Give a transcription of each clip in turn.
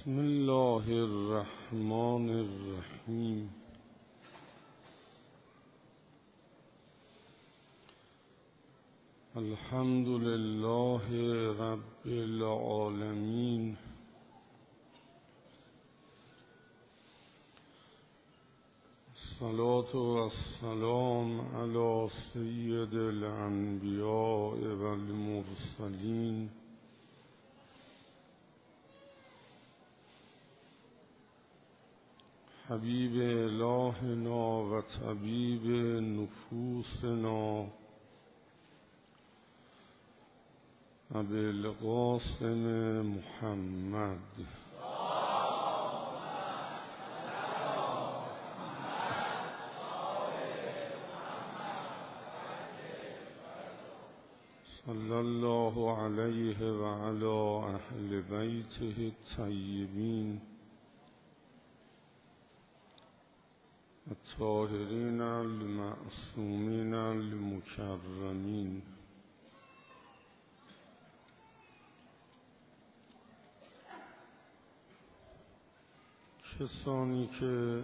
بسم الله الرحمن الرحیم. الحمد لله رب العالمین. الصلاة والسلام علی سید الانبیاء والمرسلین حبیب الهنا و طبیب نفوسنا ابوالقاسم محمد صلی الله علیه و علی اهل بیته الطیبین الطاهرین المعصومین المکرمین. کسانی که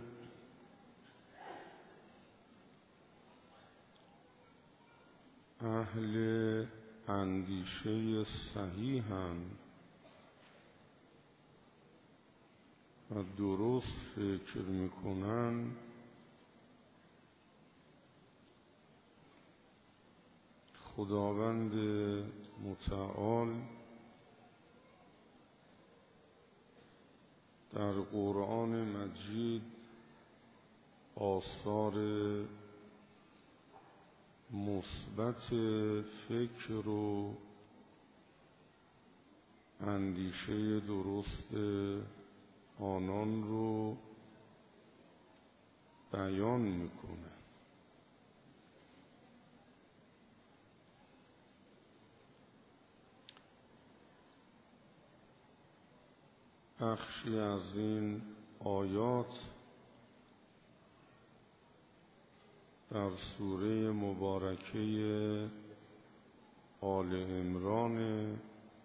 اهل اندیشه صحیحند و درست فکر میکنن، خداوند متعال در قرآن مجید آثار مثبت فکر و اندیشه درست آنان رو بیان میکنه. بخشی از این آیات در سوره مبارکه آل عمران،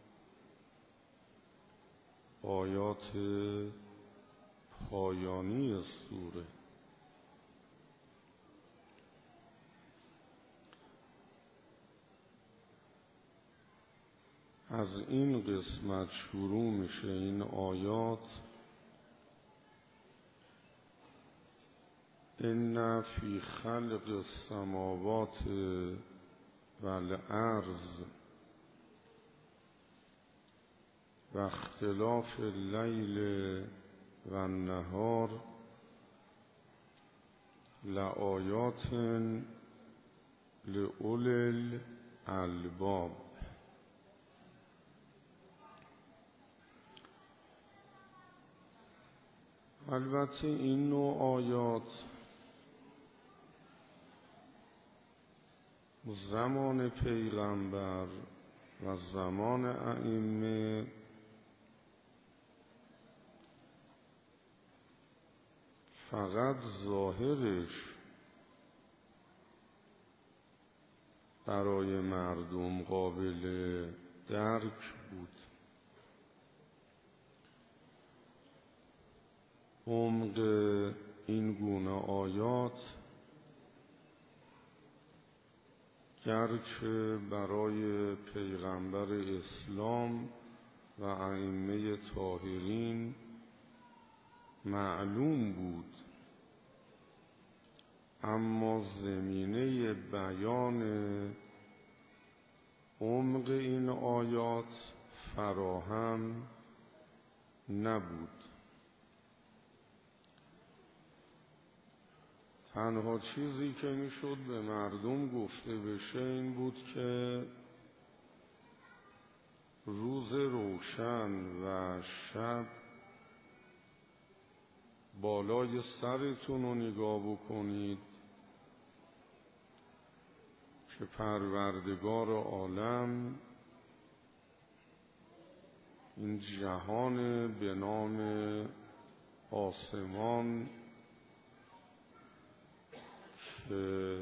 آیات پایانی سوره. از این قسمت شروع میشه این آیات: ان فی خلق السماوات والارض و اختلاف اللیل و النهار لآیات لأولی الالباب. البته این نوع آیات زمان پیغمبر و زمان ائمه فقط ظاهرش برای مردم قابل درک بود، عمق این گونه آیات گرچه برای پیغمبر اسلام و ائمه طاهرین معلوم بود، اما زمینه بیان عمق این آیات فراهم نبود. تنها چیزی که میشد به مردم گفته بشه این بود که روز روشن و شب بالای سرتون رو نگاه بکنید که پروردگار عالم این جهان به نام آسمان که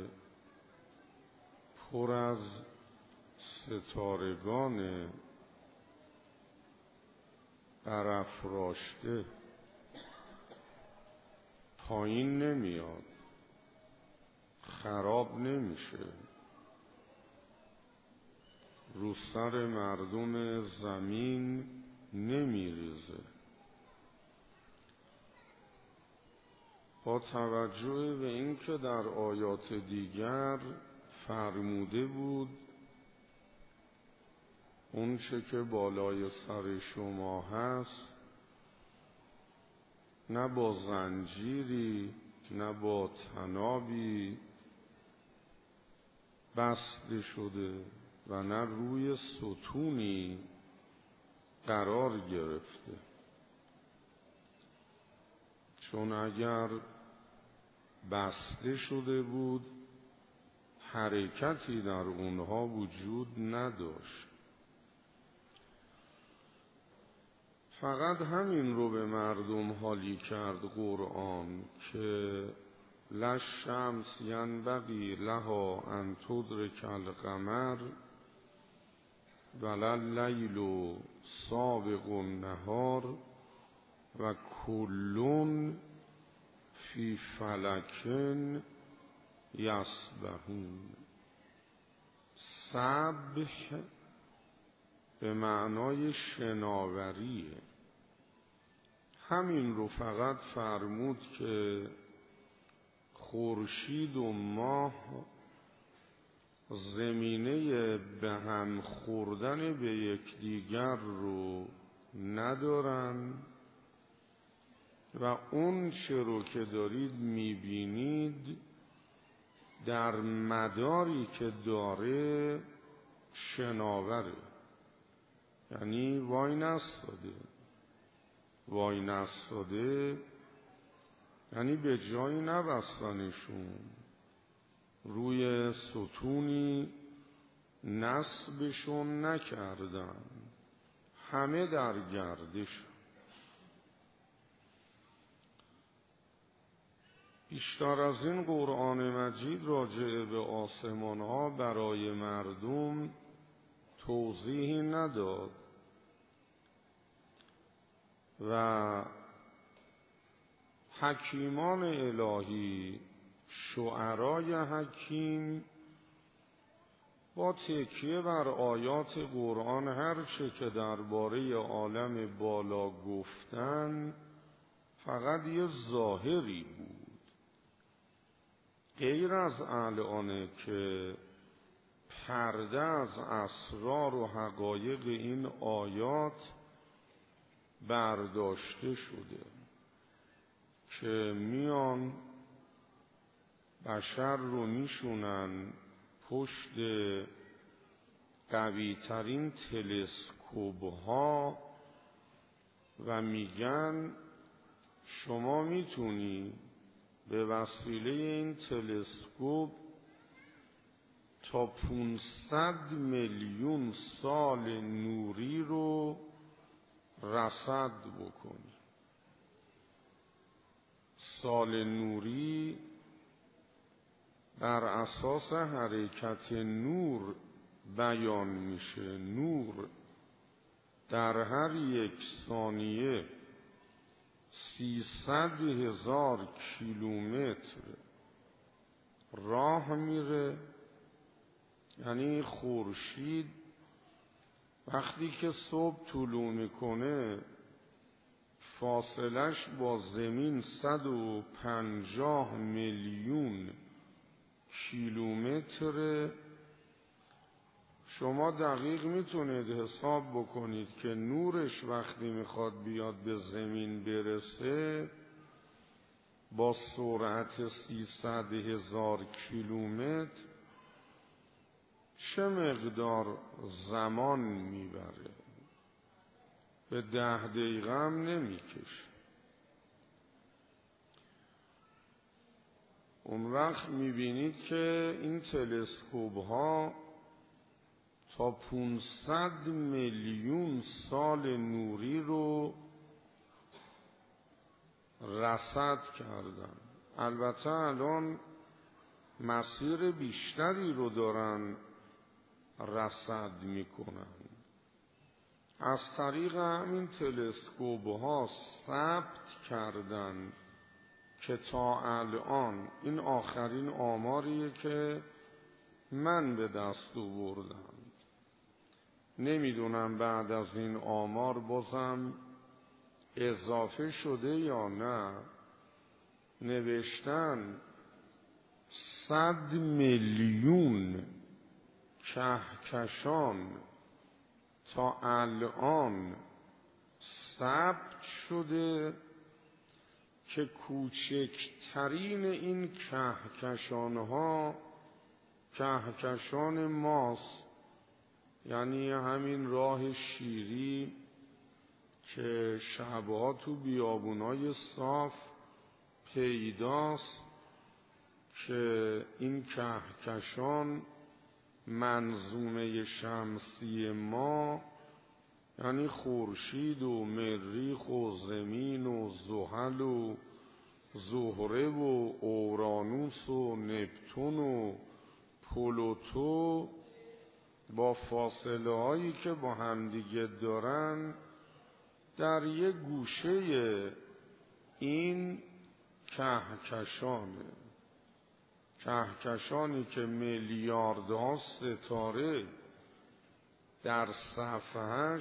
پر از ستارگان برافراشته پایین نمیاد، خراب نمیشه، رو سر مردم زمین نمیریزه. با توجه به اینکه در آیات دیگر فرموده بود اون چه که بالای سر شما هست نه با زنجیری نه با طنابی بسته شده و نه روی ستونی قرار گرفته، چون اگر بسته شده بود حرکتی در اونها وجود نداشت. فقط همین رو به مردم حالی کرد قرآن که للشمس ینبغی لها ان تدرک القمر ولللیل سابق النهار و کل فی فلک یسبحون. سبح به معنای شناوریه. همین رو فقط فرمود که خورشید و ماه زمینه به هم خوردن به یکدیگر رو ندارن و اون چه رو که دارید میبینید در مداری که داره شناوره، یعنی وای نستاده یعنی به جایی نبستنشون، روی ستونی نصبشون نکردن، همه در گردش. بیشتر از این قرآن مجید راجع به آسمان ها برای مردم توضیحی نداد و حکیمان الهی، شعرای حکیم با تکیه بر آیات قرآن هر چه که درباره عالم بالا گفتن فقط یه ظاهری بود، غیر از الان که پرده از اسرار و حقایق این آیات برداشته شده که میان بشر رو میشونن پشت قوی ترین تلسکوپ ها و میگن شما میتونی به وسیله این تلسکوپ تا 500 میلیون سال نوری رو رصد بکنی. سال نوری بر اساس حرکت نور بیان میشه. نور در هر 1 ثانیه 300,000 کیلومتر راه میره، یعنی خورشید وقتی که صبح طلوع میکنه فاصلش با زمین 150 میلیون کیلومتر. شما دقیق میتونید حساب بکنید که نورش وقتی میخواد بیاد به زمین برسه با سرعت 300,000 کیلومتر چه مقدار زمان میبره؟ به 10 دقیقه هم نمیکشه. اون وقت میبینید که این تلسکوپ ها تا 500 میلیون سال نوری رو رصد کردن. البته الان مسیر بیشتری رو دارن رصد میکنن، از طریق همین تلسکوپ ها ثبت کردن که تا الان، این آخرین آماریه که من به دست آوردم، نمیدونم بعد از این آمار بازم اضافه شده یا نه، نوشتن 100 میلیون کهکشان تا الان ثبت شده که کوچکترین این کهکشان‌ها کهکشان ماست، یعنی همین راه شیری که شبها تو بیابونای صاف پیداست که این کهکشان منظومه شمسی ما، یعنی خورشید و مریخ و زمین و زحل و زهره و اورانوس و نپتون و پلوتو با فاصله هایی که با همدیگه دارن در یک گوشه این کهکشانی که میلیاردها ستاره در صفحه‌اش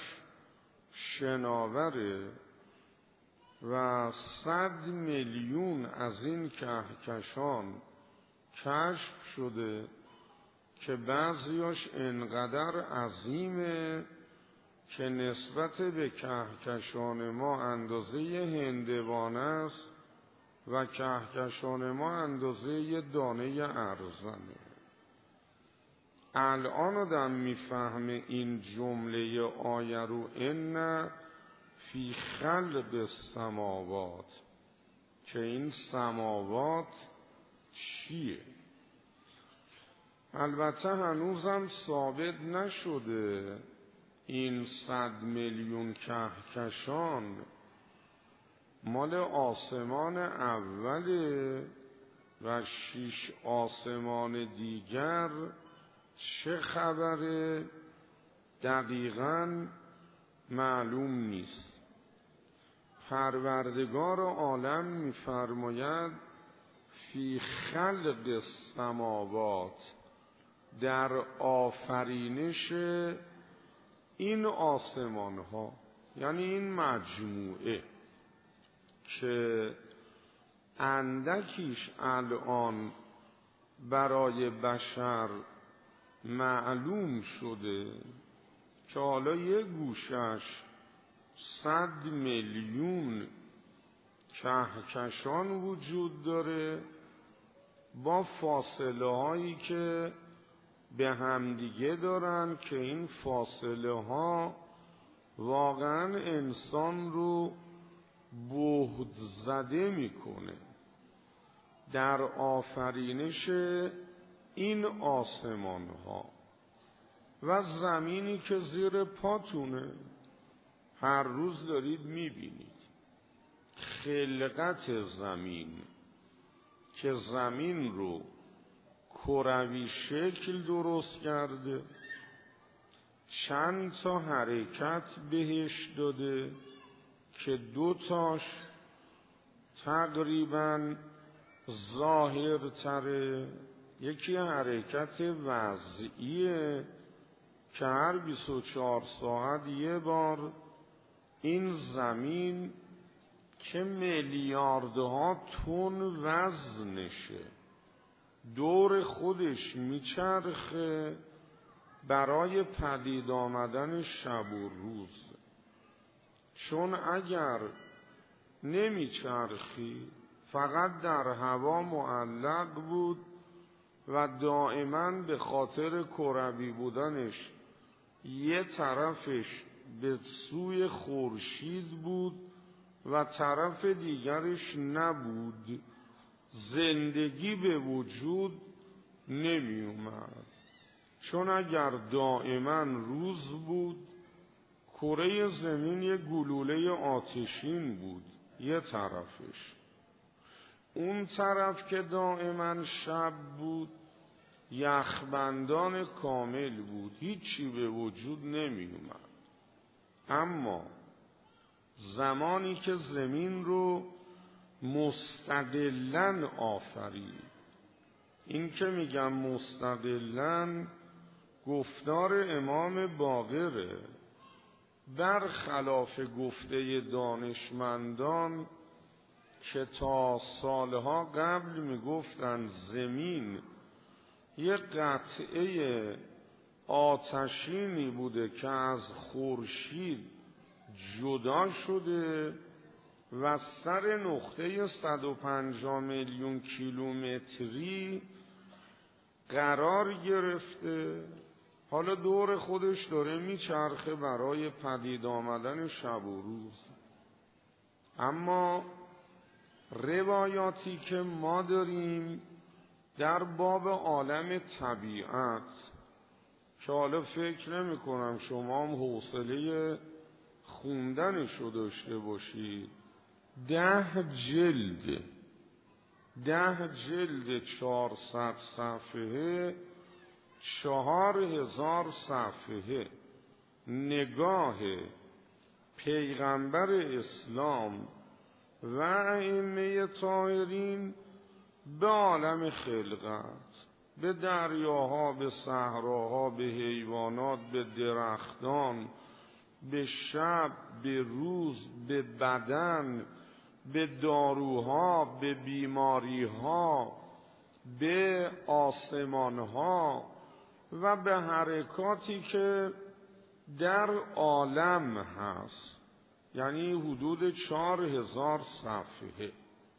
شناوره و 100 میلیون از این کهکشان کشف شده که بعضیاش انقدر عظیمه که نسبت به کهکشان ما اندازه هندوانه است و کهکشان ما اندازه یه دانه ارزنه. الان آدم میفهمه این جمله آیه رو، ان فی خلق السماوات، که این سماوات چیه. البته هنوزم ثابت نشده این 100 میلیون کهکشان مال آسمان اوله و 6 آسمان دیگر چه خبره دقیقاً معلوم نیست. پروردگار عالم می‌فرماید فی خلق السماوات، در آفرینش این آسمان ها، یعنی این مجموعه که اندکیش الان برای بشر معلوم شده که حالا یک گوشش 100 میلیون کهکشان وجود داره با فاصله هایی که به همدیگه دارن که این فاصله ها واقعا انسان رو بهت زده میکنه در آفرینش این آسمان ها و زمینی که زیر پاتونه. هر روز دارید میبینید خلقت زمین که زمین رو کروی شکل درست کرده، چند تا حرکت بهش داده که 2 تاش تقریباً ظاهرتره. یکی حرکت وضعیه که هر 24 ساعت یه بار این زمین که میلیاردها تن وزنشه دور خودش میچرخه برای پدید آمدن شب و روز. چون اگر نمیچرخی فقط در هوا معلق بود و دائما به خاطر کروی بودنش یه طرفش به سوی خورشید بود و طرف دیگرش نبود، زندگی به وجود نمی اومد. چون اگر دائما روز بود کره زمین یه گلوله آتشین بود یه طرفش، اون طرف که دائما شب بود یخبندان کامل بود، هیچی به وجود نمی اومد. اما زمانی که زمین رو مستقلاً آفرید، این که میگم مستقلاً گفتار امام باقره، برخلاف گفته دانشمندان که تا سالها قبل میگفتند زمین یک قطعه آتشینی بوده که از خورشید جدا شده و سر نقطه 150 میلیون کیلومتری قرار گرفته، حالا دور خودش داره میچرخه برای پدید آمدن شب و روز. اما روایاتی که ما داریم در باب عالم طبیعت که حالا فکر نمی کنم شما هم حوصله خوندنشو داشته باشید، 10 جلد 400 صفحه 4000 صفحه نگاه پیغمبر اسلام و ائمه طاهرین به عالم خلقت، به دریاها، به صحراها، به حیوانات، به درختان، به شب، به روز، به بدن، به داروها، به بیماریها، به آسمانها و به حرکاتی که در عالم هست، یعنی حدود 4000 صفحه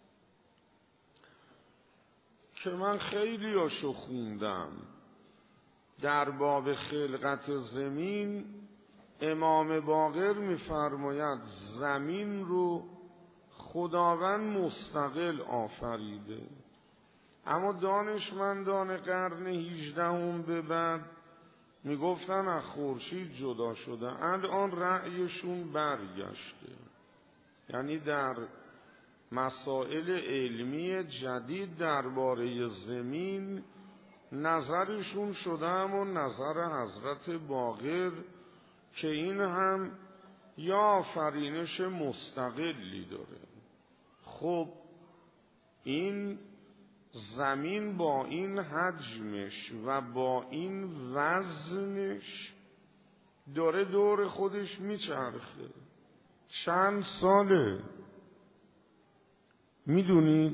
که من خیلی هاشو خوندم. در باب خلقت زمین امام باقر می‌فرماید زمین رو خداوند مستقل آفریده، اما دانشمندان قرن 18 به بعد میگفتن از خورشید جدا شده. الان رأیشون برگشته، یعنی در مسائل علمی جدید درباره زمین نظرشون شده همون نظر حضرت باقر که این هم یا آفرینش مستقلی داره. خب این زمین با این حجمش و با این وزنش داره دور خودش میچرخه. چند ساله میدونید؟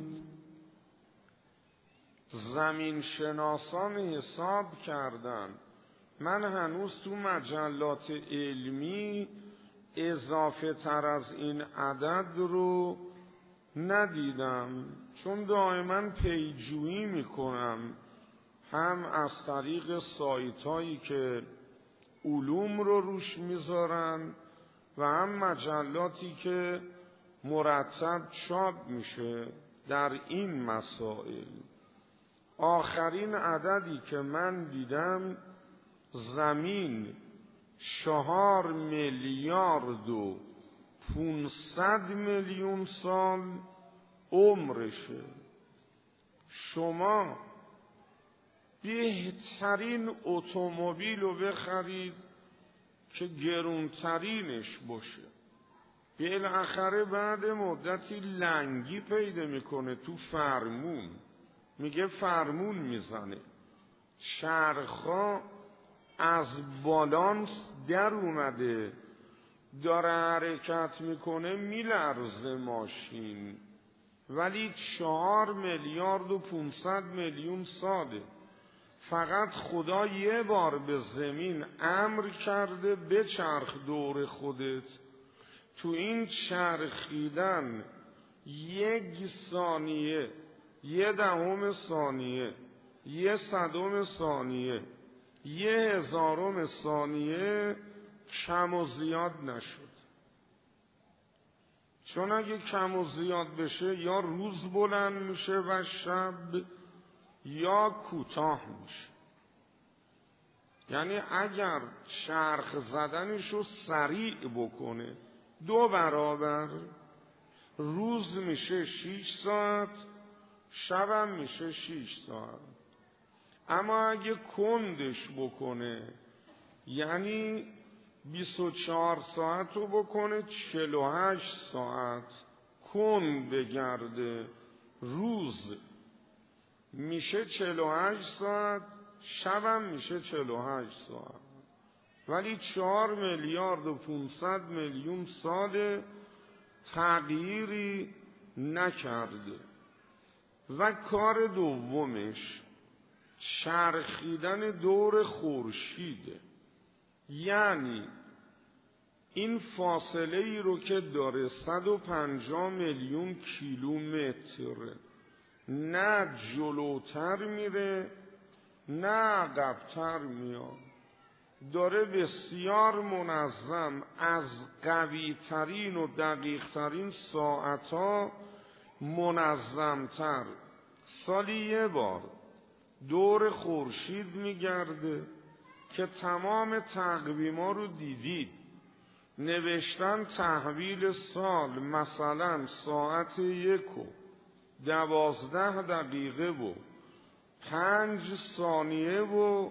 زمین شناسان حساب کردن، من هنوز تو مجلات علمی اضافه تر از این عدد رو ندیدم، چون دائما پیجویی میکنم، هم از طریق سایت هایی که علوم رو روش میذارن و هم مجلاتی که مرتب چاپ میشه در این مسائل. آخرین عددی که من دیدم زمین 4 میلیارد و 500 میلیون سال عمرشه. شما بهترین اتومبیل رو بخرید که گرونترینش باشه، بالاخره بعد مدتی لنگی پیدا میکنه تو فرمون، میگه فرمون میزنه، چرخا از بالانس در اومده، داره حرکت میکنه، میلرزه ماشین، ولی 4 میلیارد و 500 میلیون ساله. فقط خدا یه بار به زمین امر کرده بچرخ دور خودت، تو این چرخیدن 1 ثانیه، 1/10 ثانیه، 1/100 ثانیه، 1/1000 ثانیه کم و زیاد نشد. چون اگه کم و زیاد بشه یا روز بلند میشه و شب یا کوتاه میشه. یعنی اگر چرخ زدنشو سریع بکنه 2 برابر، روز میشه 6 ساعت، شبم میشه 6 ساعت. اما اگه کندش بکنه، یعنی 24 ساعت رو بکنه 48 ساعت کن بگرده، روز میشه 48 ساعت، شبم میشه 48 ساعت، ولی 4 میلیارد و 500 میلیون سال تغییری نکرده. و کار دومش چرخیدن دور خورشیده. یعنی این فاصله ای رو که داره 150 میلیون کیلومتر، نه جلوتر میره نه عقب‌تر میاد، داره بسیار منظم از قوی ترین و دقیق ترین ساعتها منظمتر سالی یه بار دور خورشید میگرده که تمام تقویما رو دیدید. نوشتن تحویل سال مثلا ساعت 1:12 و 5 ثانیه و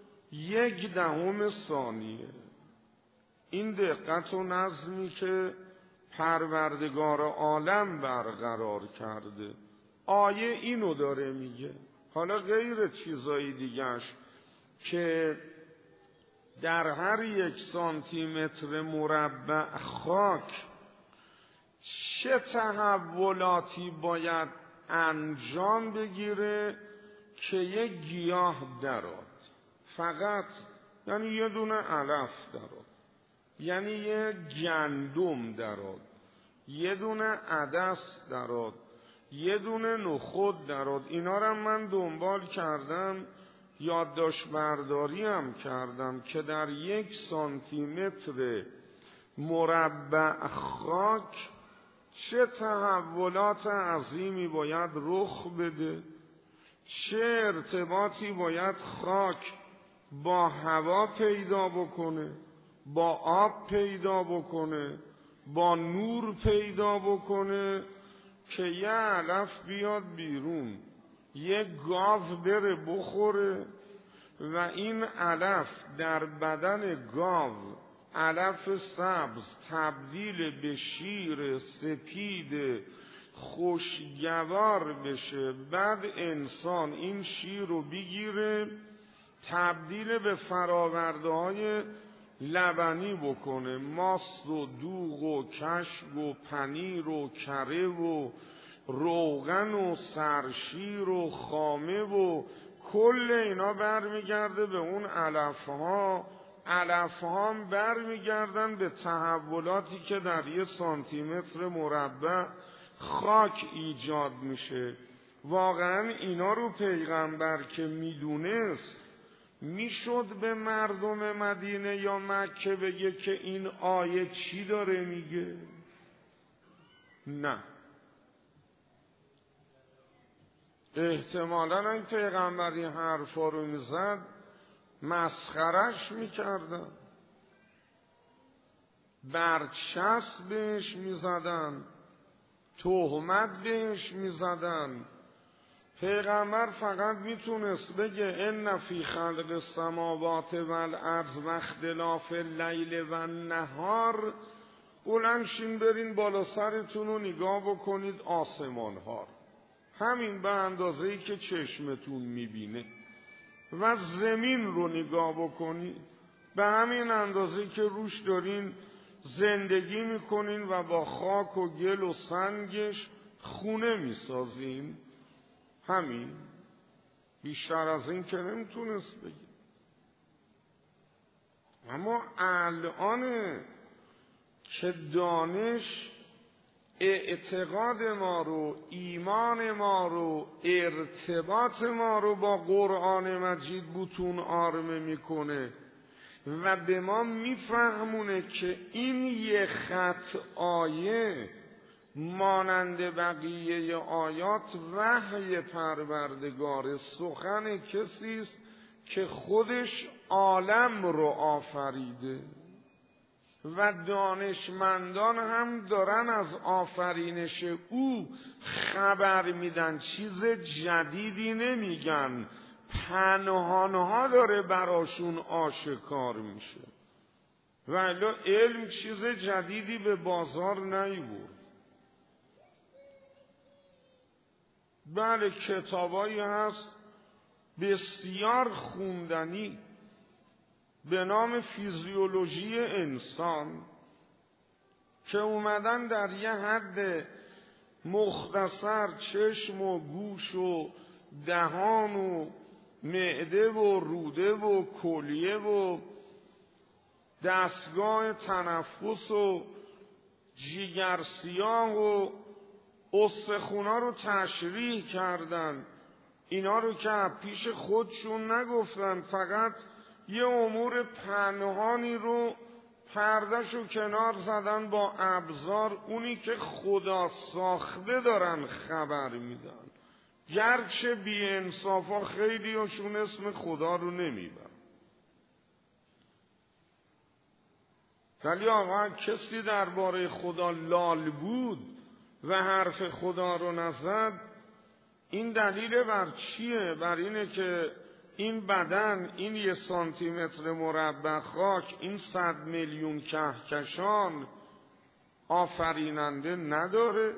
1/10 ثانیه. این دقت و نظمی که پروردگار عالم برقرار کرده، آیه اینو داره میگه. حالا غیر چیزایی دیگهش که در هر 1 سانتیمتر مربع خاک چه تحولاتی باید انجام بگیره که یک گیاه درآد، فقط یعنی یه دونه علف درآد، یعنی یه گندم درآد، یه دونه عدس درآد، یه دونه نخود درآد. اینا رو من دنبال کردم، یادداشت برداری هم کردم که در 1 سانتیمتر مربع خاک چه تحولات عظیمی باید رخ بده، چه ارتباطی باید خاک با هوا پیدا بکنه، با آب پیدا بکنه، با نور پیدا بکنه که یه علف بیاد بیرون، یه گاو بره بخوره و این علف در بدن گاو، علف سبز، تبدیل به شیر سپید خوشگوار بشه. بعد انسان این شیر رو بگیره تبدیل به فراورده لبنی بکنه، ماست و دوغ و کشک و پنیر و کره و روغن و سرشیر و خامه و کل اینا برمیگرده به اون علفها. علفها هم برمیگردن به تحولاتی که در 1 سانتیمتر مربع خاک ایجاد میشه. واقعا اینا رو پیغمبر که میدونست میشد به مردم مدینه یا مکه بگه که این آیه چی داره میگه؟ نه، احتمالاً این پیغمبر این حرفا رو میزد مسخرش میکردن، برچسب بهش میزدن، تهمت بهش میزدن. پیغمبر فقط میتونست بگه ان فی خلق السماوات والارض و اختلاف اللیل و النهار. بلند شین برین بالا سرتون رو نگاه بکنید آسمان ها، همین به اندازه‌ای که چشمتون میبینه، و زمین رو نگاه بکنید به همین اندازه‌ای که روش دارین زندگی میکنین و با خاک و گل و سنگش خونه میسازین. همین، بیشتر از این که نمیتونست بگی. اما الان که دانش اعتقاد ما رو، ایمان ما رو، ارتباط ما رو با قرآن مجید بطون آرمه میکنه و به ما میفهمونه که این یه خط آیه مانند بقیه آیات وحی پروردگار، سخن کسی است که خودش عالم رو آفریده و دانشمندان هم دارن از آفرینش او خبر میدن، چیز جدیدی نمیگن، پنهانها داره براشون آشکار میشه. ولی علم چیز جدیدی به بازار نیاورد. بله کتابایی هست بسیار خوندنی به نام فیزیولوژی انسان که اومدن در یه حد مختصر چشم و گوش و دهان و معده و روده و کلیه و دستگاه تنفس و جیگرسیاه و استخونا رو تشریح کردن. اینا رو که پیش خودشون نگفتن، فقط یه امور پنهانی رو پردهشو کنار زدن با ابزار، اونی که خدا ساخته دارن خبر میدن، گرچه بی انصافا خیلی هاشون اسم خدا رو نمیبرن. ولی آقا کسی درباره خدا لال بود و حرف خدا رو نزد، این دلیل بر چیه؟ بر اینه که این بدن، این 1 سانتیمتر مربع خاک، این 100 میلیون کهکشان آفریننده نداره؟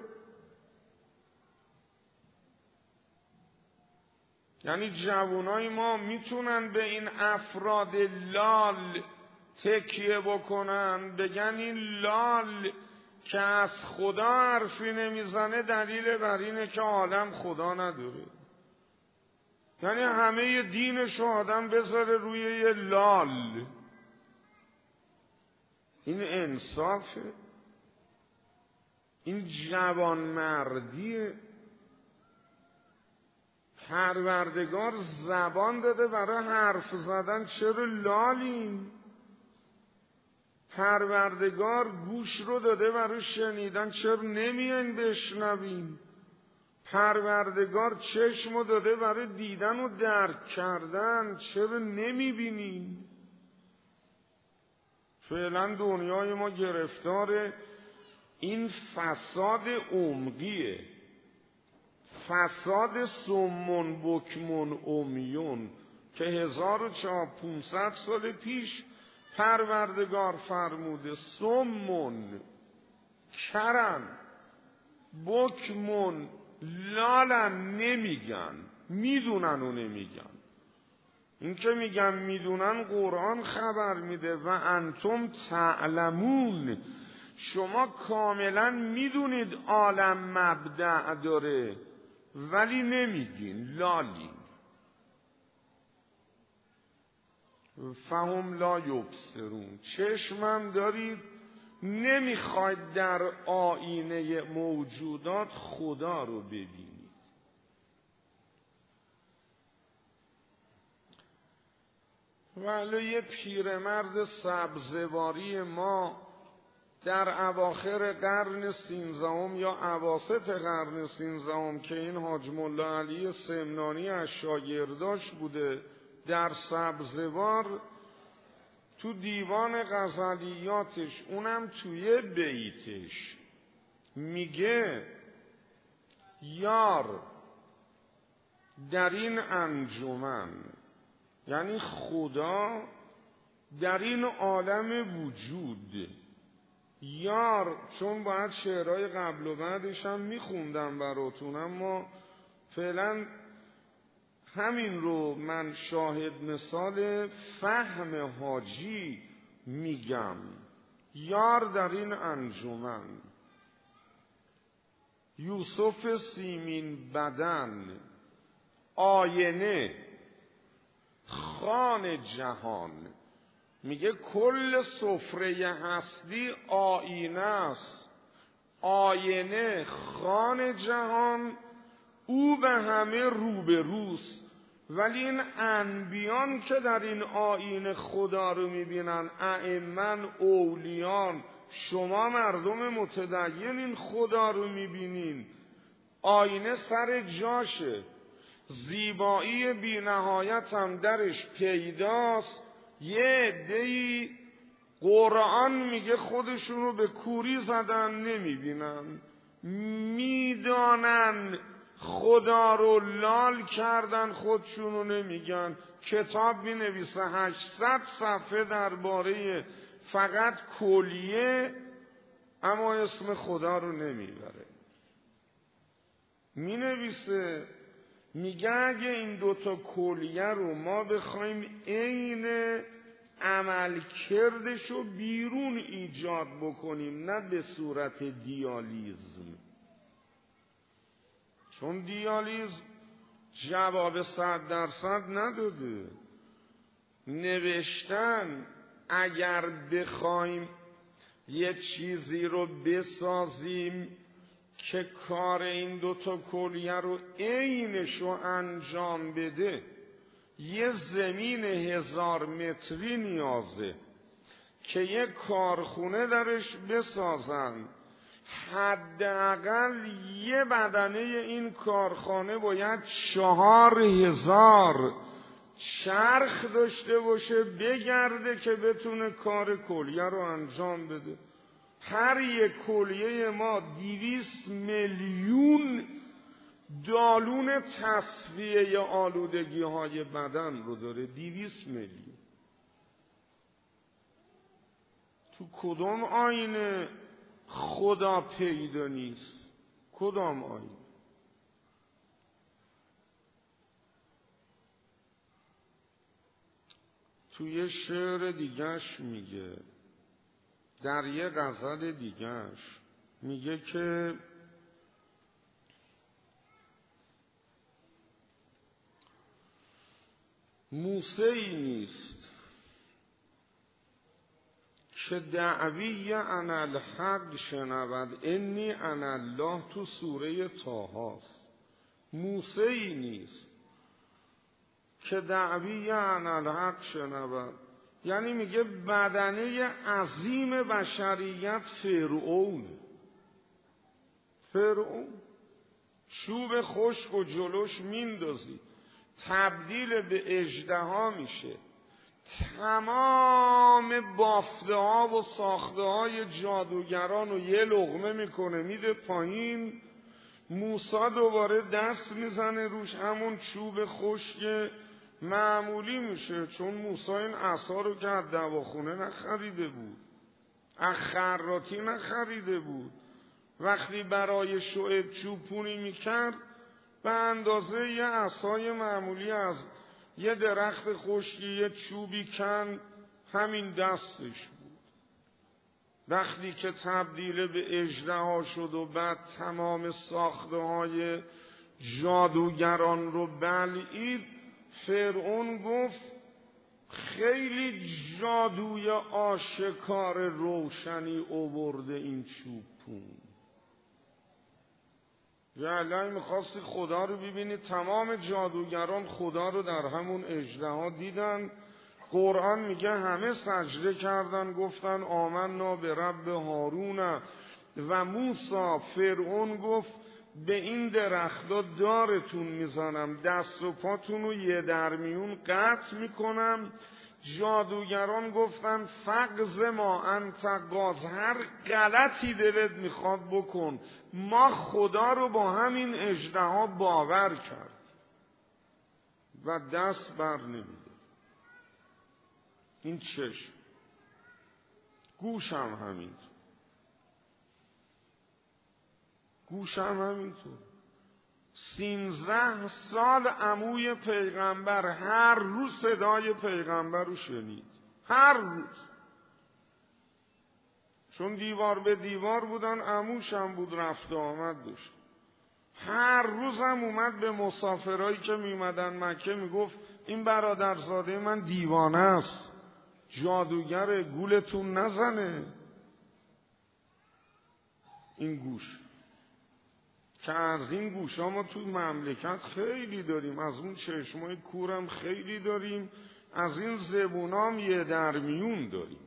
یعنی جوانای ما میتونن به این افراد لال تکیه بکنن، بگن این لال که از خدا حرفی نمیزنه دلیل بر اینه که عالم خدا نداره. یعنی همه دینش آدم بذاره روی یه لال. این انصافه؟ این جوانمردیه؟ پروردگار زبان داده برای حرف زدن، چرا لالیم؟ پروردگار گوش رو داده برای شنیدن، چرا نمیاین بشنویم؟ پروردگار چشم رو داده برای دیدن و درک کردن، چرا نمیبینیم؟ فعلا دنیای ما گرفتار این فساد عمقیه، فساد سمون بکمون امیون که 1500 سال پیش پروردگار فرموده سمون کرن بکمون لالن، نمیگن، میدونن و نمیگن. این که میگن میدونن قرآن خبر میده و انتم تعلمون، شما کاملا میدونید عالم مبدأ داره ولی نمیگین، لالین. فهم لا یبصرون، چشمم دارید نمیخواید در آینه موجودات خدا رو ببینید. ولی یه پیرمرد سبزواری ما در اواخر قرن 13 یا اواسط قرن 13 که این حاج ملا علی سمنانی از شاگرداش بوده، در سبزوار تو دیوان غزلیاتش، اونم توی بیتش میگه یار در این انجمن، یعنی خدا در این عالم وجود، یار، چون باید شعرهای قبل و بعدش هم میخوندم براتون، اما فعلا همین رو من شاهد مثال فهم حاجی میگم. یار در این انجمن، یوسف سیمین بدن، آینه خان جهان. میگه کل سفره هستی آینه است، آینه خان جهان، او به همه روبروست. ولی این انبیان که در این آینه خدا رو میبینن، ائمه، اولیان، شما مردم متدین این خدا رو میبینین، آینه سر جاشه، زیبایی بی نهایت هم درش پیداست. یه عده‌ای قرآن میگه خودشون رو به کوری زدن، نمیبینن، میدانن خدا رو لال کردن، خودشون رو نمیگن. کتاب مینویسه 800 صفحه درباره فقط کلیه اما اسم خدا رو نمیبره. مینویسه میگه اگه این دوتا کلیه رو ما بخوایم عین عمل کردشو بیرون ایجاد بکنیم، نه به صورت دیالیزم، چون دیالیزم جواب 100% نداده. نوشتن اگر بخوایم یه چیزی رو بسازیم که کار این دوتا کلیه رو عینش رو انجام بده، یه زمین 1000 متری نیازه که یه کارخونه درش بسازن. حداقل یه بدنه این کارخانه باید 4000 چرخ داشته باشه بگرده که بتونه کار کلیه رو انجام بده. هر یک کلیه ما 200 میلیون دالون تصفیه آلودگی های بدن رو داره. 200 میلیون. تو کدام آینه خدا پیدا نیست؟ کدام آینه؟ تو یه شعر دیگهش میگه، در یه غزل دیگهش میگه که موسیی نیست که دعوی انا الحق شنود انی انا الله. تو سوره طه است. موسیی نیست که دعوی انا الحق شنود، یعنی میگه بدنه عظیم بشریت فرعون چوب خشک و جلوش میندازی تبدیل به اژدها میشه. تمام بافته ها و ساخته های جادوگران رو یه لقمه میکنه میده پایین. موسی دوباره دست میزنه روش، همون چوب خشک معمولی میشه، چون موسی این عصا رو که از دواخونه نخریده بود، از خراطی نخریده بود. وقتی برای شعیب چوبونی میکرد به اندازه یه عصای معمولی از یه درخت خشکی یه چوبی کن، همین دستش بود. وقتی که تبدیل به اژدها شد و بعد تمام ساخته های جادوگران رو بلعید، فرعون گفت خیلی جادوی آشکار روشنی آورده این چوبون. یعنی میخواستی خدا رو ببینی، تمام جادوگران خدا رو در همون اژدها دیدن. قرآن میگه همه سجده کردن گفتن آمنا به رب هارون و موسی. فرعون گفت به این درختا دارتون میزنم، دست و پاتون رو یه درمیون قطع میکنم. جادوگران گفتن فقز ما انت قاز، هر غلطی دلت میخواد بکن، ما خدا رو با همین اژدها باور کرد و دست بر نمیده. این چشم، گوشم همینطور، گوشم همینطور. 13 سال عموی پیغمبر هر روز صدای پیغمبر رو شنید، هر روز، چون دیوار به دیوار بودن، عموش هم بود، رفت و آمد داشت. هر روز هم اومد به مسافرایی که میمدن مکه میگفت این برادرزاده من دیوانه است، جادوگر، گولتون نزنه. این گوش که از این گوش ها ما تو مملکت خیلی داریم، از اون چشمای کورم خیلی داریم، از این زبونام یه درمیون داریم.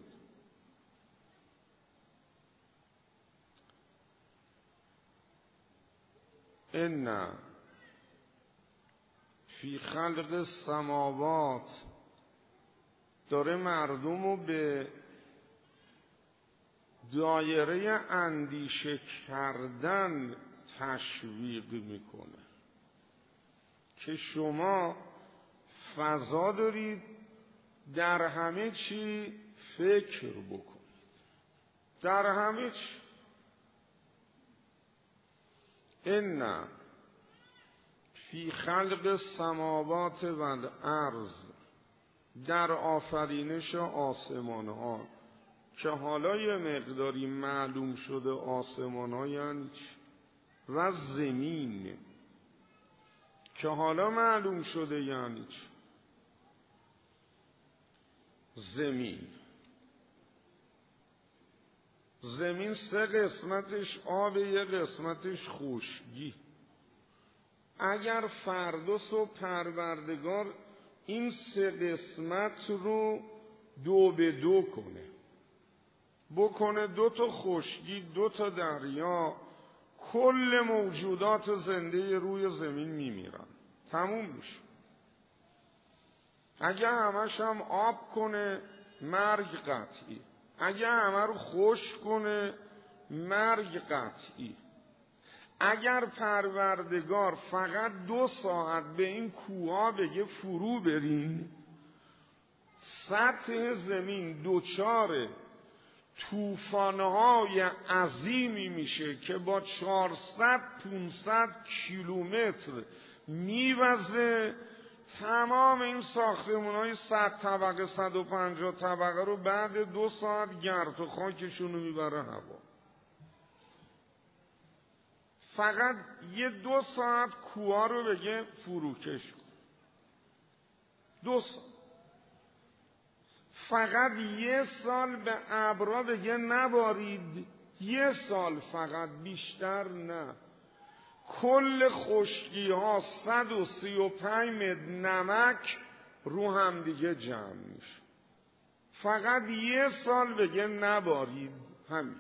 ان فی خلق السماوات، داره مردم رو به دایره اندیشه کردن تشویق میکنه که شما فضا دارید، در همه چی فکر بکنید در همه چی. ان فی خلق السماوات و الارض، در آفرینش آسمان ها که حالا یه مقداری معلوم شده آسمان ها یعنی و زمین که حالا معلوم شده یعنی زمین 3 قسمتش آب، 1 قسمتش خشکی. اگر فردا صبح پروردگار این 3 قسمت رو 2 به 2 بکنه 2 تا خشکی 2 تا دریا، کل موجودات زنده روی زمین میمیرن، تموم میشه. اگه همش هم آب کنه مرگ قطعی، اگه همه رو خشک کنه مرگ قطعی. اگر پروردگار فقط 2 ساعت به این کوها بگه فرو برین، سطح زمین دچار طوفان‌های عظیمی میشه که با 400-500 کیلومتر میوزه، تمام این ساختمان‌های 100 طبقه 150 طبقه رو بعد 2 ساعت گرد و خاکشون رو میبره هوا. فقط 2 ساعت کوها رو بگه فروکش کن، 2 ساعت. فقط 1 سال به ابرا بگه نبارید، 1 سال فقط، بیشتر نه. کل خشکی ها 135 متر نمک رو هم دیگه جمع میشه. فقط 1 سال بگه نبارید، همین.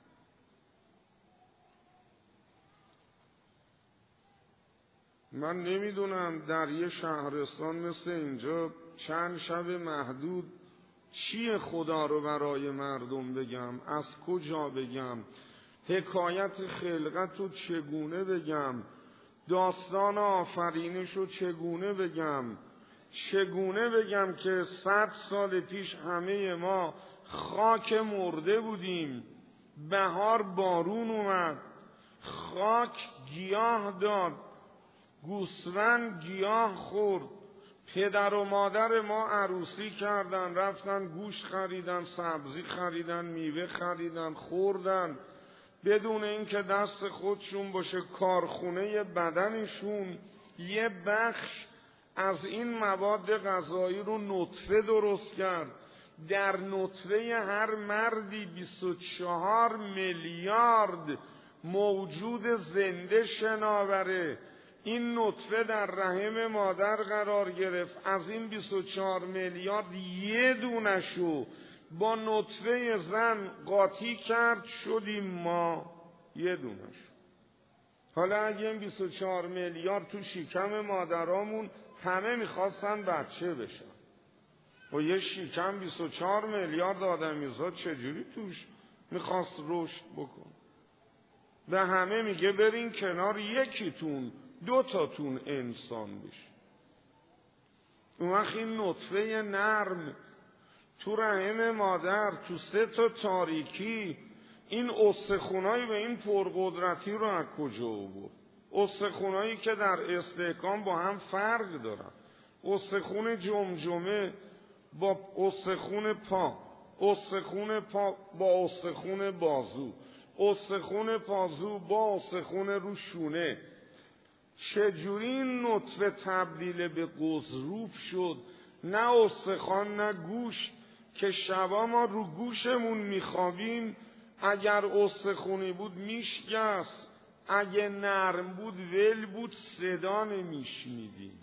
من نمیدونم در یه شهرستان مثل اینجا چند شب محدود چیه خدا رو برای مردم بگم، از کجا بگم، حکایت خلقت رو چگونه بگم، داستان آفرینش رو چگونه بگم که 100 سال پیش همه ما خاک مرده بودیم، بهار بارون اومد، خاک گیاه داد، گوسفند گیاه خورد، پدر و مادر ما عروسی کردن، رفتن گوشت خریدن، سبزی خریدن، میوه خریدن، خوردن، بدون اینکه دست خودشون باشه. کارخونه بدنشون یه بخش از این مواد غذایی رو نطفه درست کرد. در نطفه هر مردی 24 میلیارد موجود زنده شناوره. این نطفه در رحم مادر قرار گرفت. از این 24 میلیارد 1 دونشو با نطفه زن قاطی کرد، شدیم ما 1 دونش. حالا اگه این 24 میلیارد تو شکم مادرامون همه میخواستن بچه بشن و یه شکم 24 میلیارد آدمیزاد چجوری توش میخواست رشد بکن؟ به همه میگه برین کنار، 1تون 2 تاتون انسان بشه. اون وقت این نطفه نرم تو رحم مادر تو 3 تا تاریکی این استخونایی و این پرقدرتی رو از کجا آورد؟ استخونایی که در استحکام با هم فرق دارن. استخون جمجمه با استخون پا، استخون پا با استخون بازو، استخون بازو با استخون رو شونه. چجوری این نطفه تبدیل به قضروف شد؟ نه استخوان نه گوش، که شبا ما رو گوشمون میخوابیم، اگر استخونی بود میشکست، اگه نرم بود ول بود، صدا نمیشنیدیم.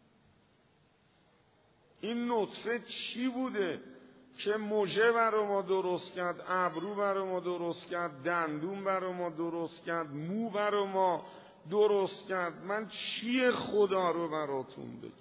این نطفه چی بوده که مژه برای ما درست کرد، ابرو برای ما درست کرد، دندون برای ما درست کرد، مو برای ما درست کرد؟ من چیه خدا رو براتون بگم؟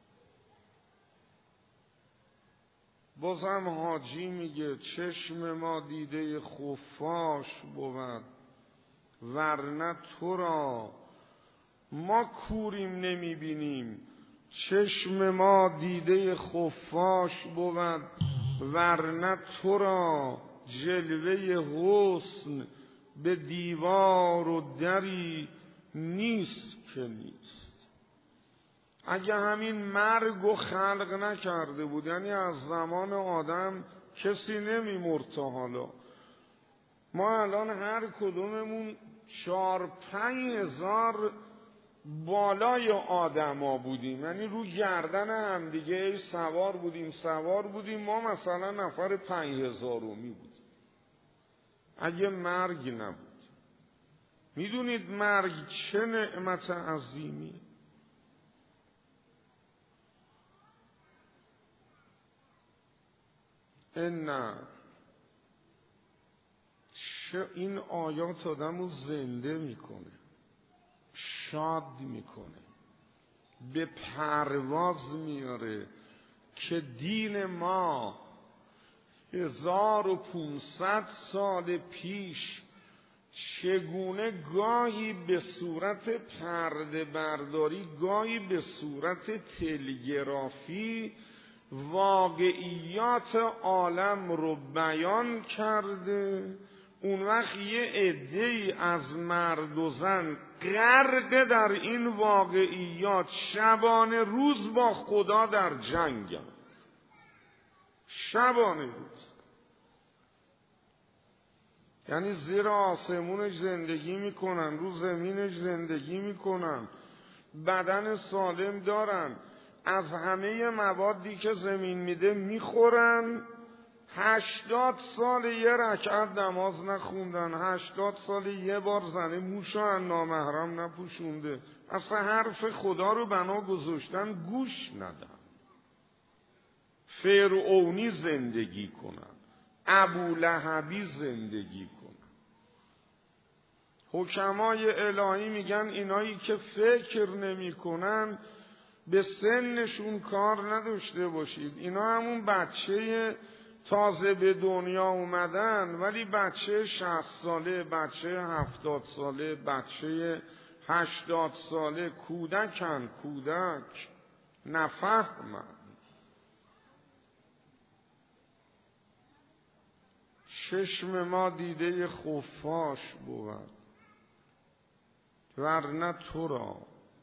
بازم حاجی میگه چشم ما دیده خفاش بود، ورنه تو را ما کوریم نمیبینیم. چشم ما دیده خفاش بود، ورنه تو را جلوه حسن به دیوار و دری نیست که نیست. اگه همین مرگ و خلق نکرده بود، یعنی از زمان آدم کسی نمی‌مرد تا حالا، ما الان هر کدوممون 4-5 هزار بالای آدما بودیم، یعنی رو گردن هم دیگه سوار بودیم. ما مثلا نفر 5000 بودیم اگه مرگ نبود. میدونید مرگ چه نعمت عظیمی؟ این آیات آدمو زنده میکنه، شاد میکنه، به پرواز میاره که دین ما 1500 سال پیش چگونه گاهی به صورت پرده برداری، گاهی به صورت تلگرافی واقعیات عالم رو بیان کرده. اون وقت یه عده‌ای از مرد و زن غرق در این واقعیات شبانه روز با خدا در جنگن، شبانه روز، یعنی زیر آسمونش زندگی میکنن، رو زمینش زندگی میکنن، بدن سالم دارن، از همه موادی که زمین میده میخورن. 80 سال یه رکعت نماز نخوندن، 80 سال یه بار زنه موشو از نامحرم نپوشونده، اصلا حرف خدا رو بنا گذاشتن گوش ندن. فرعونی زندگی کنن، ابولهبی زندگی کنن. حکمای الهی میگن اینایی که فکر نمی کنن به سنشون کار نداشته باشید. اینا همون بچه تازه به دنیا اومدن، ولی بچه 60 ساله، بچه 70 ساله، بچه 80 ساله، کودکن، کودک نفهمن. چشم ما دیده خفاش بود، ورنه تو را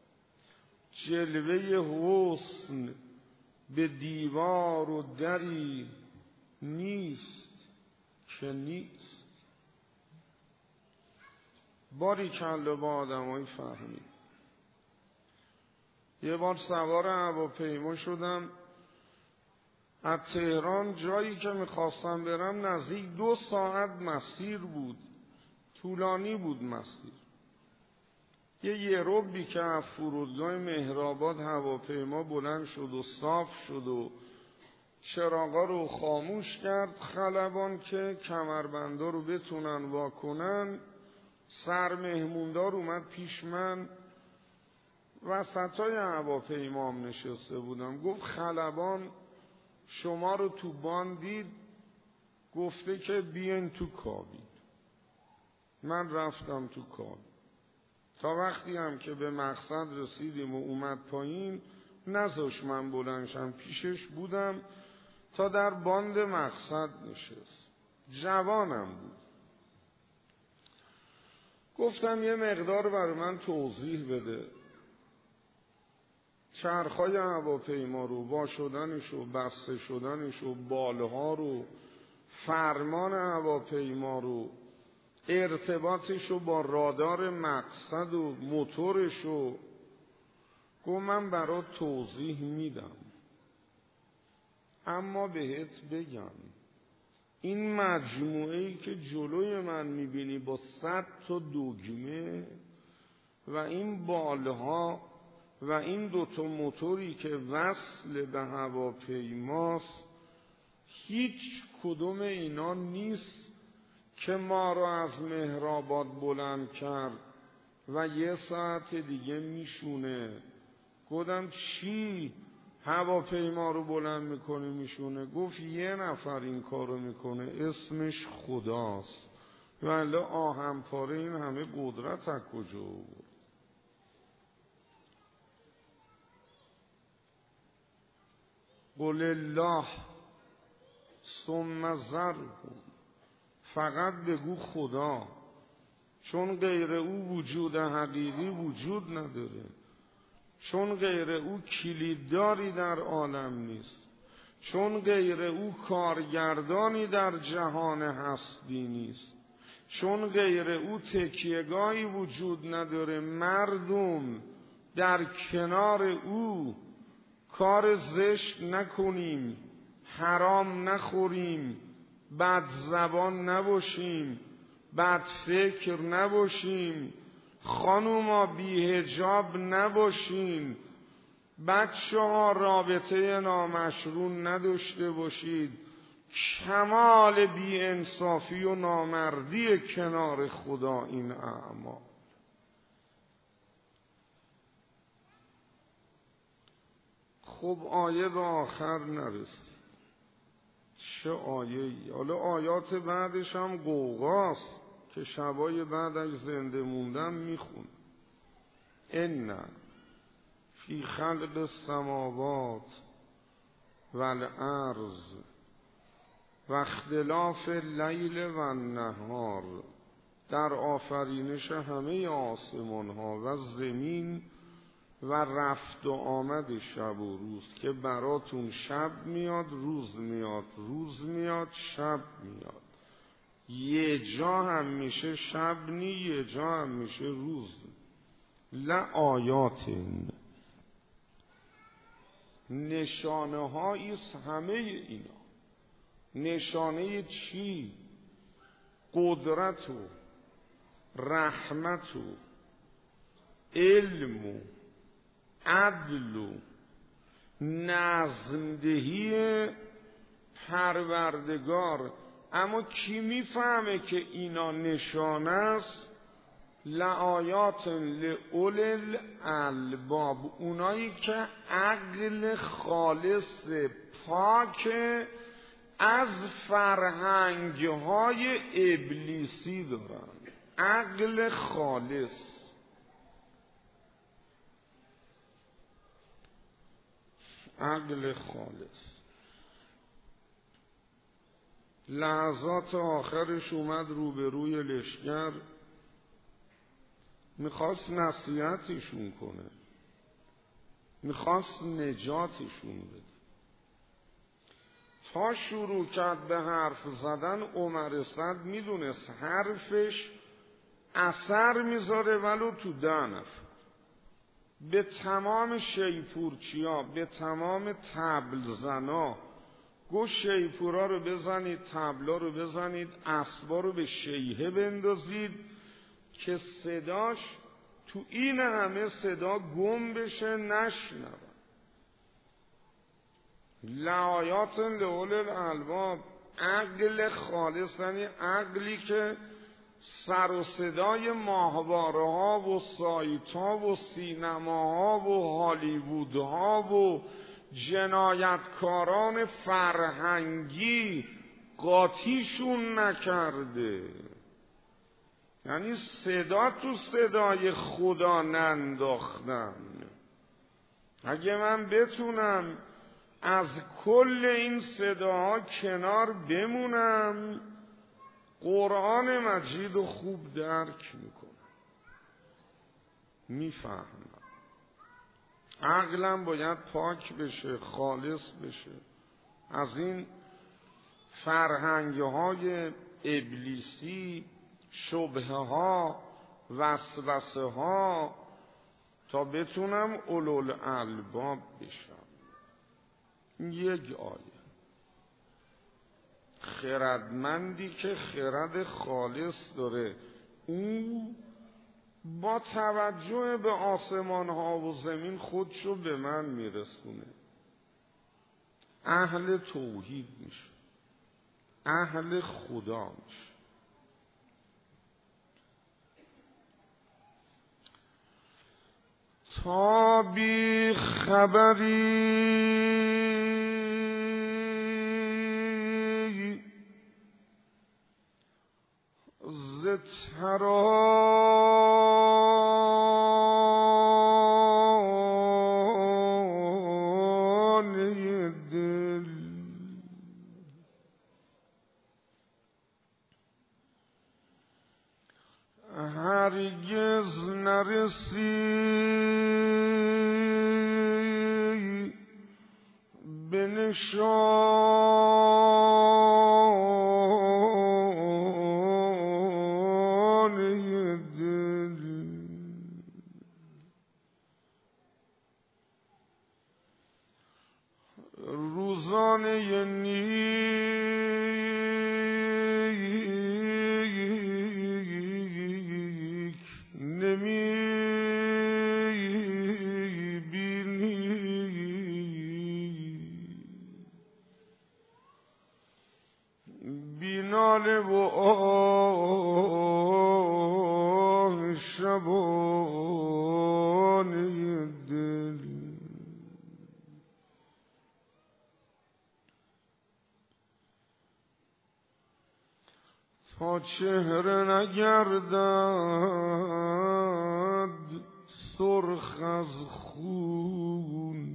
جلوه حسن به دیوار و دری نیست که نیست. باری کله با آدمایی فهمید. یه بار سوار هواپیما شدم از تهران، جایی که میخواستم برم نزدیک 2 ساعت مسیر بود، طولانی بود مسیر. یه ربی که از فرودگاه مهرآباد هواپیما بلند شد و صاف شد و چراغا رو خاموش کرد، خلبان که کمربندا رو بتونن واکنن. سر مهموندار اومد پیش من، وسطای هواپیما هم نشسته بودم، گفت خلبان شما رو تو بان دید، گفته که بیاین تو کابین. من رفتم تو کابین. تا وقتی هم که به مقصد رسیدیم و اومد پایین، نذاش من بلندشم، پیشش بودم تا در باند مقصد نشست. جوانم بود. گفتم یه مقدار برای من توضیح بده، چرخای هواپیما رو، وا شدنش و بسته شدنش و بالها رو، فرمان هواپیما رو، ارتباطش رو با رادار مقصد و موتورش رو. گفت من برات توضیح میدم، اما بهت بگم این مجموعه‌ای که جلوی من میبینی با 100 تا دگمه و این بالها و این 2 تا موتوری که وصل به هواپیماست، هیچ کدوم اینا نیست که ما رو از مهرآباد بلند کرد و 1 ساعت دیگه میشونه. گفتم چی هواپیما رو بلند میکنه میشونه؟ گفت 1 نفر این کارو میکنه، اسمش خداست. ولی آهنپاره این همه قدرت از کجا بود؟ قل الله ثم ذرهم، فقط بگو خدا، چون غیر او وجود حقیقی وجود نداره، چون غیر او کلیدداری در عالم نیست، چون غیر او کارگردانی در جهان هستی نیست، چون غیر او تکیهگاهی وجود نداره، مردم در کنار او کار زشت نکنیم، حرام نخوریم، بد زبان نباشیم، بد فکر نباشیم، خانوما بی‌حجاب نباشین، بچه ها رابطه نامشروع نداشته باشید، کمال بی‌انصافی و نامردی کنار خدا این اعمال. خب آیه به آخر نرسید. چه آیه‌ای؟ حالا آیات بعدش هم غوغاست که شبای بعد از زنده موندن میخون. ان فی خلق السماوات والارض و اختلاف اللیل و النهار، در آفرینش همه آسمان ها و زمین و رفت و آمد شب و روز، که براتون شب میاد روز میاد، روز میاد شب میاد، یه جا هم میشه شب نی، یه جا هم میشه روز. لآیات، نشانه هاییست همه اینا. نشانه چی؟ قدرت و رحمت و علم و عدل و نظمدهی پروردگار. اما کی میفهمه که اینا نشانه است؟ لآیات لأولی الالباب، اونایی که عقل خالص پاک از فرهنگ‌های ابلیسی دارن، عقل خالص. عقل خالص. لحظات آخرش اومد روبروی لشکر، میخواست نصیحتشون کنه، میخواست نجاتشون بده. تا شروع کرد به حرف زدن، عمر صد میدونست حرفش اثر میذاره ولو تو 10 نفر. به تمام شیپورچیا، به تمام طبل زنا گو شیپورا رو بزنید، طبلا رو بزنید، اسبا رو به شیهه بندازید که صداش تو این همه صدا گم بشه، نشنون. لآیات لأولی الالباب، عقل خالص، یعنی عقلی که سر و صدای ماهواره ها و سایت ها و سینما ها و هالیوود ها و جنایتکاران فرهنگی قاطیشون نکرده. یعنی صدا تو صدای خدا ننداختن. اگه من بتونم از کل این صداها کنار بمونم، قرآن مجید رو خوب درک میکنم، میفهمم. عقلم باید پاک بشه، خالص بشه از این فرهنگ‌های ابلیسی، شبهه ها، وسوسه ها، تا بتونم اولوالالباب بشم. یک آیه. خردمندی که خرد خالص داره، او با توجه به آسمان ها و زمین خودشو به من میرسونه، اهل توحید میشه، اهل خدا میشه. تا بی خبری ز ترانه دل، نرسی به نشانه دل روزانه نیک نمی بیناله و آه شبانه دل تا چهره نگردد سرخ از خون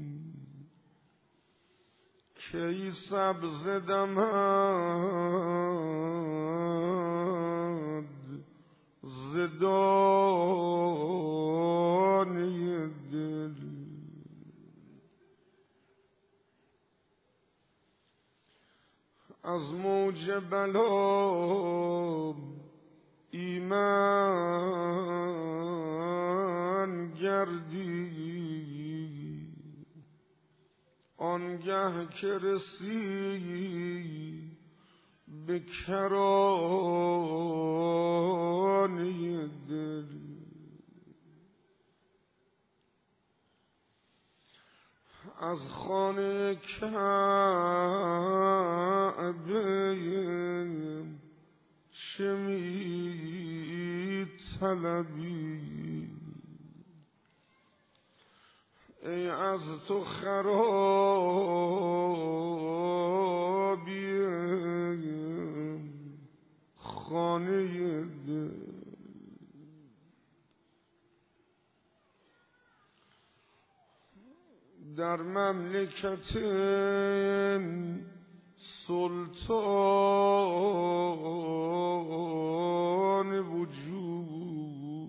کی سبز دمد ز دانه دل از موج بلا ایمن گردی آنگه که رسی به کرانه دل از خانه کعبه چه می طلبی ای از تو خرابی خانه دل در مملکت سلطان وجود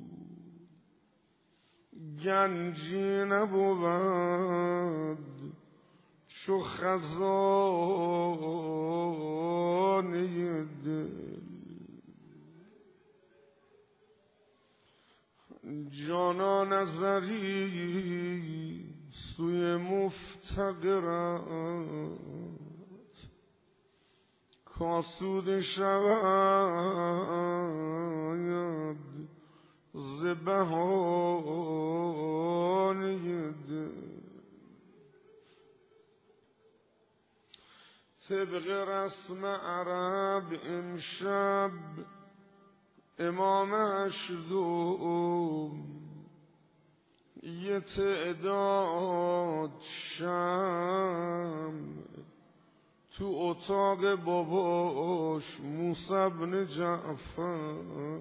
گنجی نبود چو خزانه دل جانا نظری سوی مفتقرت کاسود شود ز بهانه دل طبق رسم عرب امشب امامش دوم یه تعداد شمع تو اتاق باباش موسی بن جعفر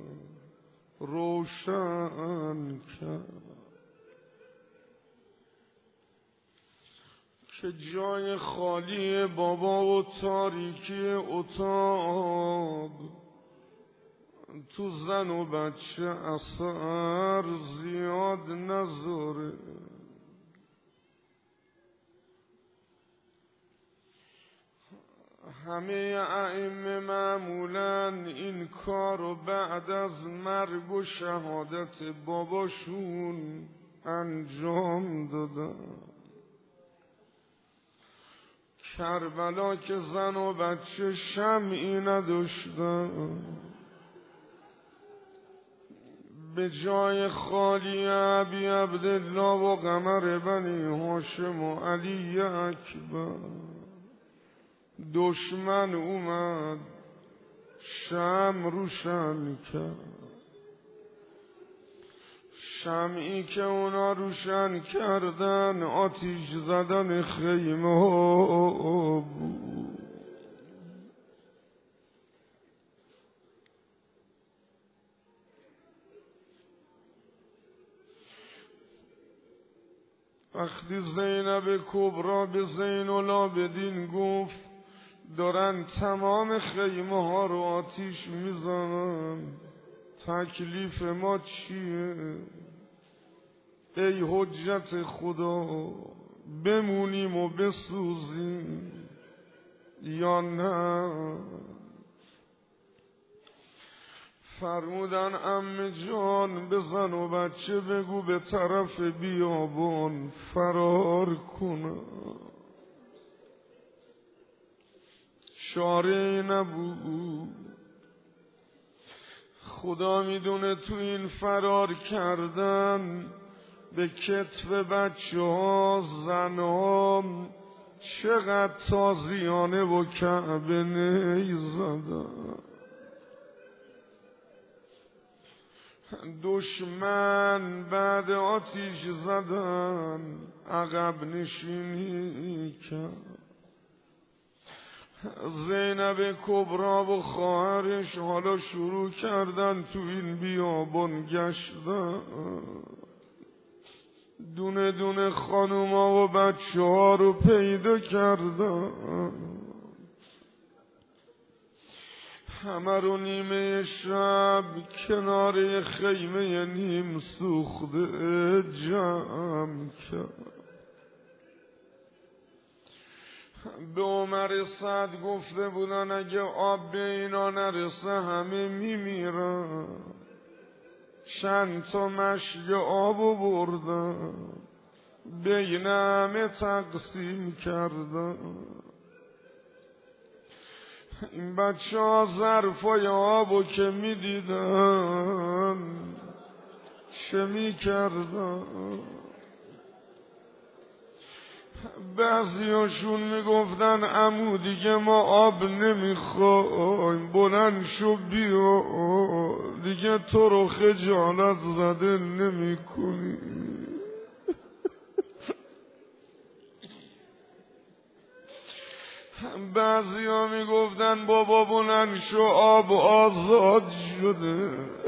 روشن کرد که جای خالی بابا و تاریکی اتاق تو زن و بچه اثر زیاد نذاره همه ائمه معمولاً این کارو بعد از مرگ و شهادت باباشون انجام دادن کربلا که زن و بچه شمعی نداشتن به جای خالی ابی عبدالله و قمر بنی هاشم و علی اکبر دشمن اومد شمع روشن کرد شمعی که اونا روشن کردن آتیش زدن خیمه ها بود وقتی زینب کبرا به زین العابدین گفت دارن تمام خیمه ها رو آتیش میزنن تکلیف ما چیه؟ ای حجت خدا، بمونیم و بسوزیم یا نه؟ فرمودن عمه جان بزن و بچه بگو به طرف بیابان فرار کنم. چاره‌ای نبود. خدا میدونه تو این فرار کردن به کتف بچه ها زن ها چقدر تازیانه و کعبه نی زدن. دشمن بعد آتیش زدن عقب نشینی کرد. زینب کبرا و خواهرش حالا شروع کردن تو این بیابان گشتن. دونه دونه خانوما و بچه ها رو پیدا کردن. همه رو نیمه شب کنار خیمه نیم سوخته جمع کرد. به عمر سعد گفته بودن اگه آب به اینا نرسه همه میمیرن. چند تا مشک آبو بردن بین همه تقسیم کردن. این بچه ها ظرفای آبو که می دیدن چه می کردن؟ بعضی هاشون می گفتن عمو دیگه ما آب نمی خوایم، بلند شو بیا دیگه تو رو خجالت زده نمی کنی. بعضی ها می گفتن بابا بلند شو آب آزاد شده.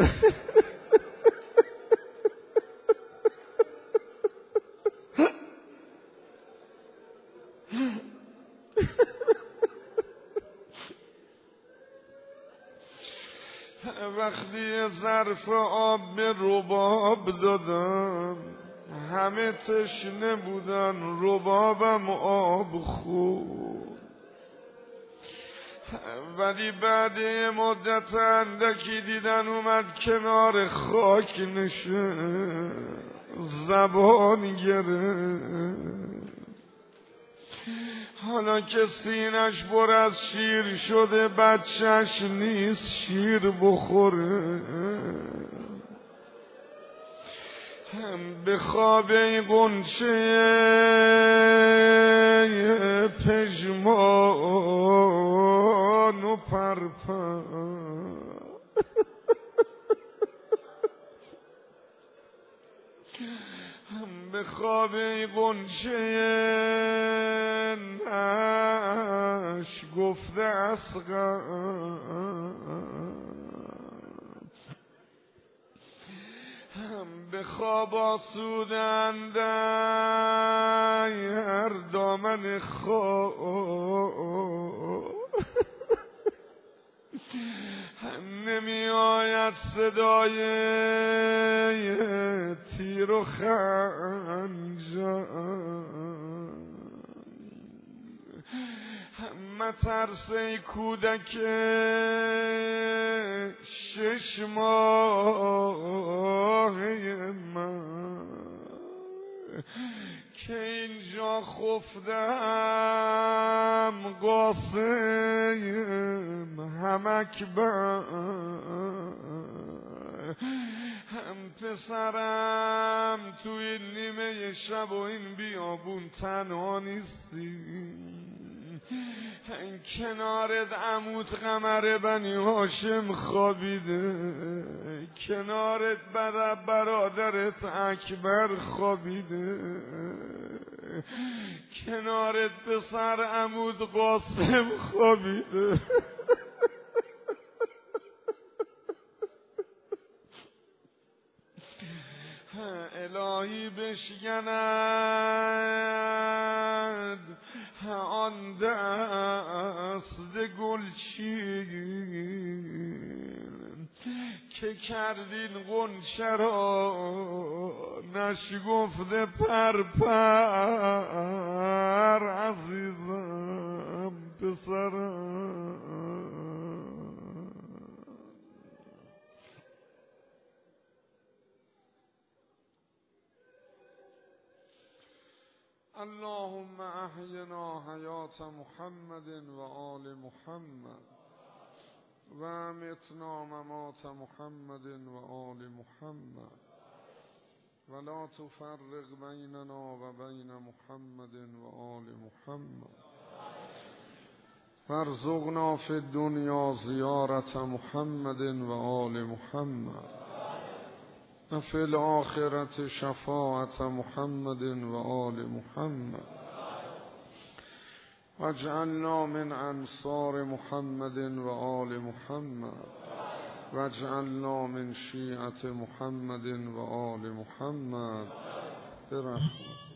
وقتی ظرف آب به رباب دادن همه تشنه بودن، ربابم آب خورد. ولی بعد مدت اندکی دیدن اومد کنار خاک نشه، زبان گرفت. حالا که سینش پر از شیر شده بچهش نیست شیر بخوره. به خواب این غنچه پژمان و پرپر به خواب این غنچه نش گفته اصغر به خواب آسودن در دامن خواب نمی آید صدای تیر و خنجر. مترسه کودک 6 ماهه من که اینجا خفتم قاسم هم اکبر هم پسرم تو این نیمه شب و این بیابون تنها نیستیم. کنارت عموت قمر بنی هاشم خوابیده، کنارت برادرت اکبر خوابیده، کنارت پسر عموت قاسم خوابیده. الهی بشکند آن دست گلچین که کردین غنچه را نشگفته پرپر عزیزم پسرم. اللهم احینا حیات محمد و آل محمد و امتنا ممات محمد و آل محمد ولا تفرق بیننا و بین محمد و آل محمد وارزقنا فی الدنیا زیارت محمد و آل محمد و فی الآخرة شفاعت محمد و آل محمد واجعلنا من انصار محمد و آل محمد واجعلنا من شیعة محمد و آل محمد برحمتك.